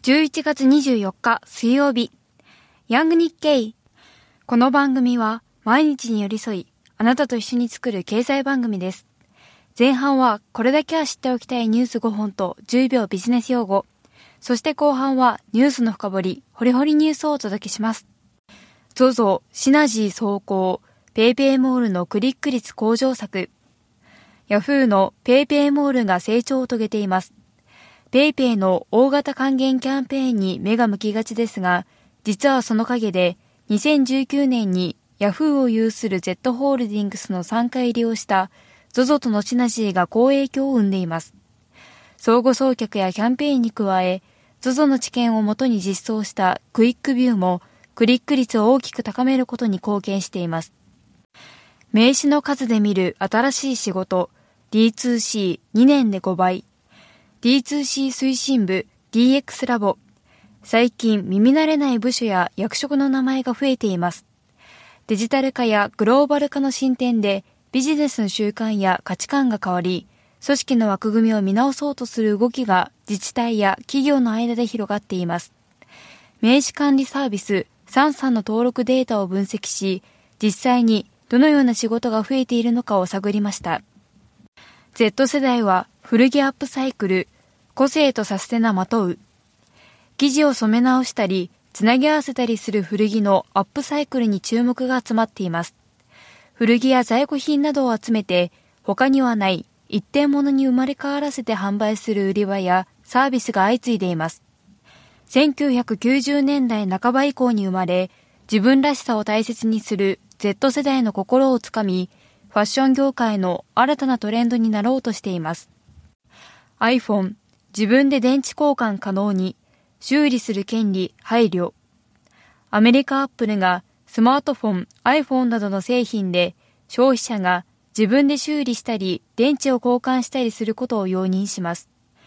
11月24日水曜日、ヤング日経。この番組は毎日に寄り添い、あなたと一緒に作る経済番組です。前半はこれだけは知っておきたいニュース5本と10秒ビジネス用語。そして後半はニュースの深掘り、ホリホリニュースをお届けします。ZOZO、シナジー走行、PayPayモールのクリック率向上策。ヤフーの PayPayモールが成長を遂げています。PayPayの大型還元キャンペーンに目が向きがちですが、実はその陰で2019年にヤフーを有する Z ホールディングスの傘下入りをした ZOZO とのシナジーが好影響を生んでいます。相互送客やキャンペーンに加え、ZOZO の知見をもとに実装したクイックビューもクリック率を大きく高めることに貢献しています。名刺の数で見る新しい仕事 D2C2 年で5倍。D2C 推進部 DX ラボ。最近耳慣れない部署や役職の名前が増えています。デジタル化やグローバル化の進展でビジネスの習慣や価値観が変わり、組織の枠組みを見直そうとする動きが自治体や企業の間で広がっています。名刺管理サービスサンサンの登録データを分析し、実際にどのような仕事が増えているのかを探りました。Z 世代は古着アップサイクル、個性とサステナまとう。生地を染め直したり、つなぎ合わせたりする古着のアップサイクルに注目が集まっています。古着や在庫品などを集めて、他にはない一点物に生まれ変わらせて販売する売り場やサービスが相次いでいます。1990年代半ば以降に生まれ、自分らしさを大切にする Z 世代の心をつかみ、ファッション業界の新たなトレンドになろうとしています。iPhone、自分で電池交換可能に、修理する権利配慮。アメリカアップルがスマートフォン、iPhone などの製品で消費者が自分で修理したり電池を交換したりすることを容認します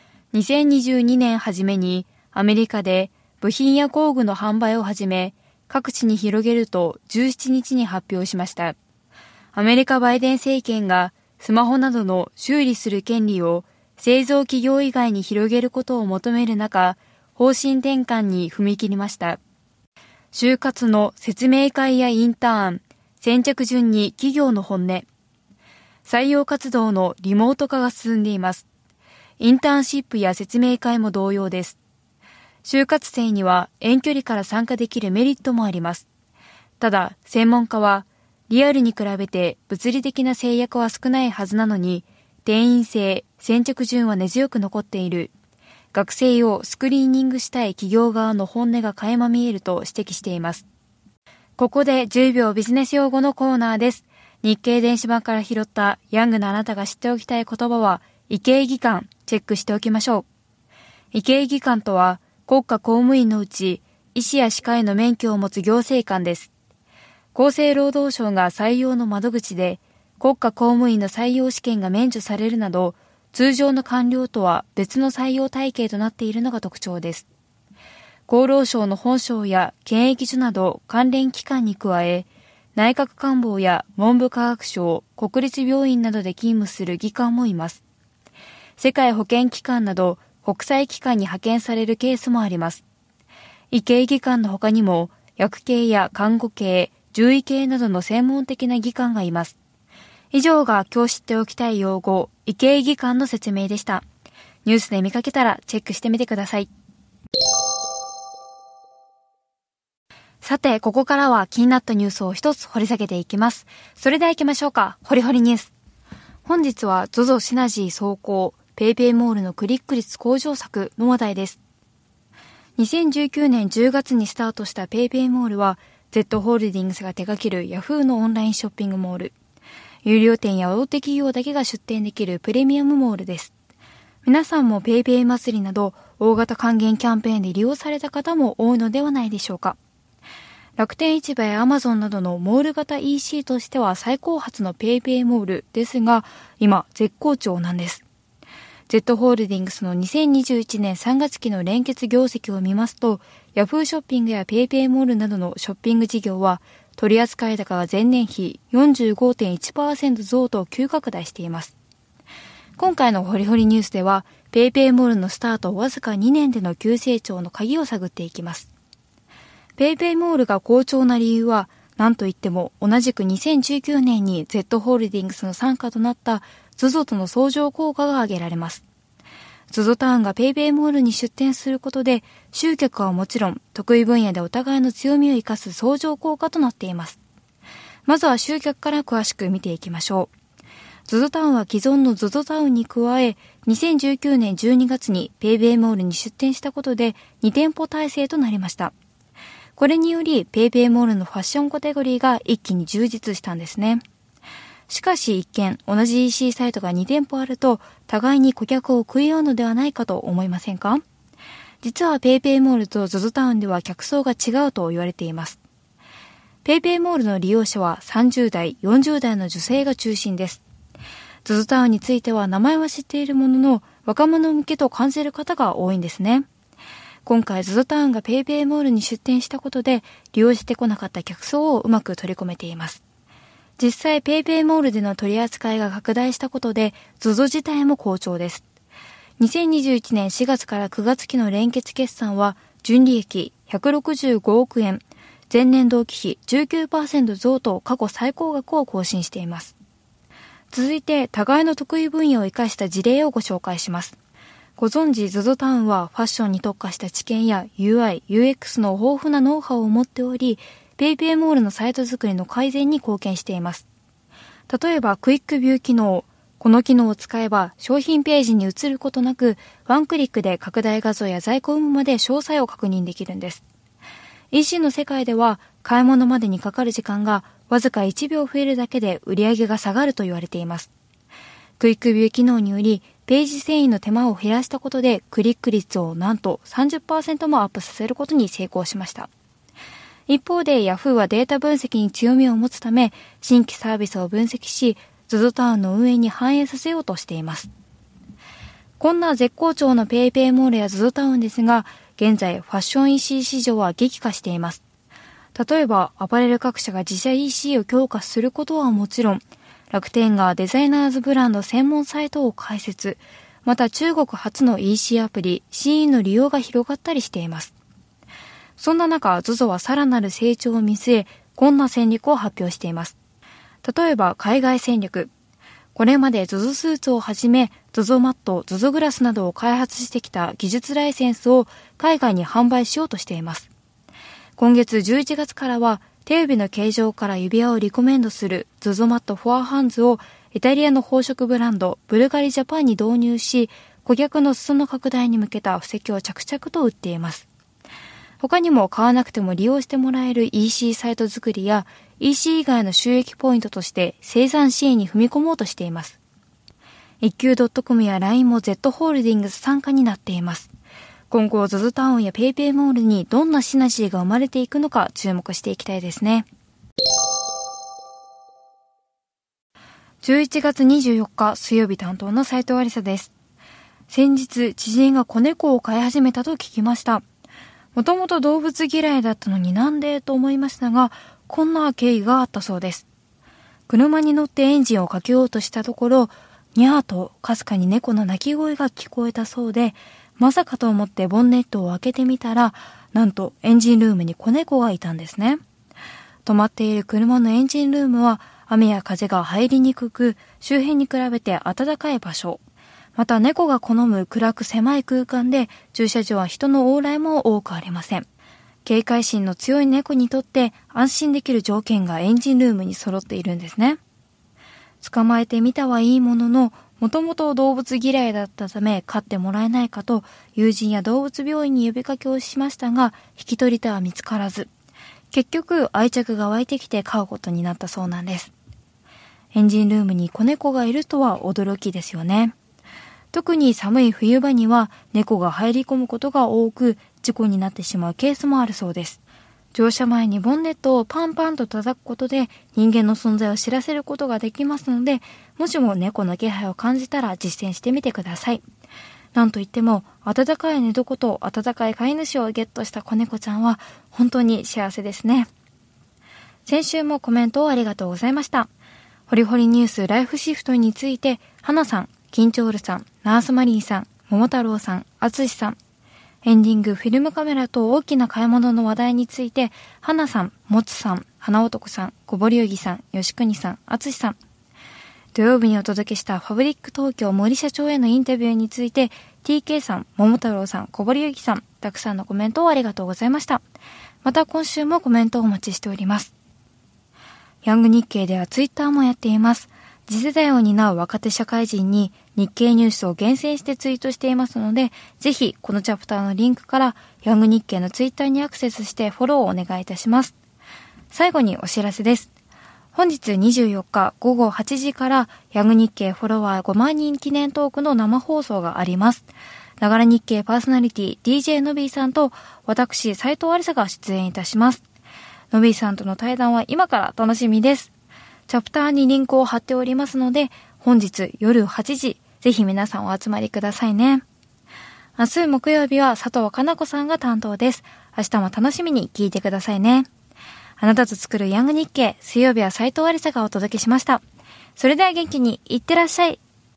。2022年初めにアメリカで部品や工具の販売を始め、各地に広げると17日に発表しました。アメリカバイデン政権がスマホなどの修理する権利を製造企業以外に広げることを求める中、方針転換に踏み切りました。就活の説明会やインターン、先着順に企業の本音。採用活動のリモート化が進んでいます。インターンシップや説明会も同様です。就活生には遠距離から参加できるメリットもあります。ただ、専門家は、リアルに比べて物理的な制約は少ないはずなのに、定員制、先着順は根強く残っている。学生をスクリーニングしたい企業側の本音が垣間見えると指摘しています。ここで10秒ビジネス用語のコーナーです。日経電子版から拾ったヤングなあなたが知っておきたい言葉は、医系技官、チェックしておきましょう。医系技官とは、国家公務員のうち、医師や歯科医の免許を持つ行政官です。厚生労働省が採用の窓口で、国家公務員の採用試験が免除されるなど、通常の官僚とは別の採用体系となっているのが特徴です。厚労省の本省や検疫所など関連機関に加え、内閣官房や文部科学省、国立病院などで勤務する技官もいます。世界保健機関など国際機関に派遣されるケースもあります。医系技官の他にも、薬系や看護系、獣医系などの専門的な技官がいます。以上が今日知っておきたい用語、医系技官の説明でした。ニュースで見かけたらチェックしてみてください。さて、ここからは気になったニュースを一つ掘り下げていきます。それでは行きましょうか。ホリホリニュース。本日は ZOZO シナジー走行、PayPayモールのクリック率向上策の話題です。2019年10月にスタートした PayPayモールは、Z ホールディングスが手掛ける Yahoo のオンラインショッピングモール。有料店や大手企業だけが出店できるプレミアムモールです。皆さんも PayPay 祭りなど大型還元キャンペーンで利用された方も多いのではないでしょうか。楽天市場や Amazon などのモール型 EC としては最高発の PayPay モールですが、今絶好調なんです。Z ホールディングスの2021年3月期の連結業績を見ますと、Yahoo ショッピングや PayPay モールなどのショッピング事業は取扱高が前年比 45.1% 増と急拡大しています。今回のホリホリニュースではペイペイモールのスタートわずか2年での急成長の鍵を探っていきます。ペイペイモールが好調な理由は、なんといっても同じく2019年に Z ホールディングスの傘下となった ZOZO との相乗効果が挙げられます。ZOZO タウンがペイペイモールに出店することで、集客はもちろん得意分野でお互いの強みを生かす相乗効果となっています。まずは集客から詳しく見ていきましょう。ZOZO タウンは既存の ZOZO タウンに加え、2019年12月にペイペイモールに出店したことで2店舗体制となりました。これによりペイペイモールのファッションカテゴリーが一気に充実したんですね。しかし一見同じ EC サイトが2店舗あると互いに顧客を食い合うのではないかと思いませんか？実はペイペイモールと ZOZO タウンでは客層が違うと言われています。ペイペイモールの利用者は30代、40代の女性が中心です。ZOZO タウンについては名前は知っているものの若者向けと感じる方が多いんですね。今回 ZOZO タウンがペイペイモールに出店したことで利用してこなかった客層をうまく取り込めています。実際ペイペイモールでの取り扱いが拡大したことで ZOZO 自体も好調です。2021年4月から9月期の連結決算は純利益165億円、前年同期比 19% 増と過去最高額を更新しています。続いて互いの得意分野を生かした事例をご紹介します。ご存知 ZOZO タウンはファッションに特化した知見や UI、UX の豊富なノウハウを持っており、ペイペイモールのサイト作りの改善に貢献しています。例えばクイックビュー機能、この機能を使えば商品ページに移ることなくワンクリックで拡大画像や在庫有無まで詳細を確認できるんです。EC の世界では買い物までにかかる時間がわずか1秒増えるだけで売り上げが下がると言われています。クイックビュー機能によりページ遷移の手間を減らしたことでクリック率をなんと 30% もアップさせることに成功しました。一方で Yahoo はデータ分析に強みを持つため新規サービスを分析し ZOZO タウンの運営に反映させようとしています。こんな絶好調のペイペイモールや ZOZO タウンですが、現在ファッション EC 市場は激化しています。例えばアパレル各社が自社 EC を強化することはもちろん、楽天がデザイナーズブランド専門サイトを開設、また中国初の EC アプリ SHEIN の利用が広がったりしています。そんな中 ZOZO はさらなる成長を見据え、こんな戦略を発表しています。例えば海外戦略。これまで ZOZO スーツをはじめ ZOZO マット、ZOZO グラスなどを開発してきた技術ライセンスを海外に販売しようとしています。今月11月からは手指の形状から指輪をリコメンドする ZOZO マットフォアハンズをイタリアの宝飾ブランドブルガリジャパンに導入し、顧客の裾野拡大に向けた布石を着々と打っています。他にも買わなくても利用してもらえる EC サイト作りや EC 以外の収益ポイントとして生産支援に踏み込もうとしています。一級 .com や LINE も Z ホールディングス参加になっています。今後 ZOZO タウンや PayPay モールにどんなシナジーが生まれていくのか注目していきたいですね。11月24日水曜日担当の斉藤ありさです。先日知人が子猫を飼い始めたと聞きました。もともと動物嫌いだったのになんでと思いましたが、こんな経緯があったそうです。車に乗ってエンジンをかけようとしたところ、にゃーとかすかに猫の鳴き声が聞こえたそうで、まさかと思ってボンネットを開けてみたら、なんとエンジンルームに子猫がいたんですね。止まっている車のエンジンルームは雨や風が入りにくく、周辺に比べて暖かい場所。また猫が好む暗く狭い空間で、駐車場は人の往来も多くありません。警戒心の強い猫にとって安心できる条件がエンジンルームに揃っているんですね。捕まえてみたはいいものの、もともと動物嫌いだったため飼ってもらえないかと友人や動物病院に呼びかけをしましたが、引き取り手は見つからず、結局愛着が湧いてきて飼うことになったそうなんです。エンジンルームに子猫がいるとは驚きですよね。特に寒い冬場には猫が入り込むことが多く、事故になってしまうケースもあるそうです。乗車前にボンネットをパンパンと叩くことで人間の存在を知らせることができますので、もしも猫の気配を感じたら実践してみてください。なんといっても温かい寝床と温かい飼い主をゲットした子猫ちゃんは本当に幸せですね。先週もコメントをありがとうございました。ホリホリニュースライフシフトについて、花さん、キンチョールさん、ナースマリーさん、 桃太郎さん、あつしさん。エンディング、フィルムカメラと大きな買い物の話題について、花さん、もつさん、花男さん、小堀ゆぎさん、吉国さん、あつしさん。土曜日にお届けしたファブリック東京森社長へのインタビューについて、TK さん、桃太郎さん、小堀ゆぎさん、たくさんのコメントをありがとうございました。また今週もコメントをお待ちしております。ヤング日経ではツイッターもやっています。次世代を担う若手社会人に日経ニュースを厳選してツイートしていますので、ぜひこのチャプターのリンクからヤング日経のツイッターにアクセスしてフォローをお願いいたします。最後にお知らせです。本日24日午後8時からヤング日経フォロワー5万人記念トークの生放送があります。ながら日経パーソナリティ DJ のびーさんと私斉藤ありさが出演いたします。のびーさんとの対談は今から楽しみです。チャプターにリンクを貼っておりますので、本日夜8時、ぜひ皆さんお集まりくださいね。明日木曜日は佐藤かな子さんが担当です。明日も楽しみに聞いてくださいね。あなたと作るヤング日経、水曜日は斉藤ありさがお届けしました。それでは元気にいってらっしゃい。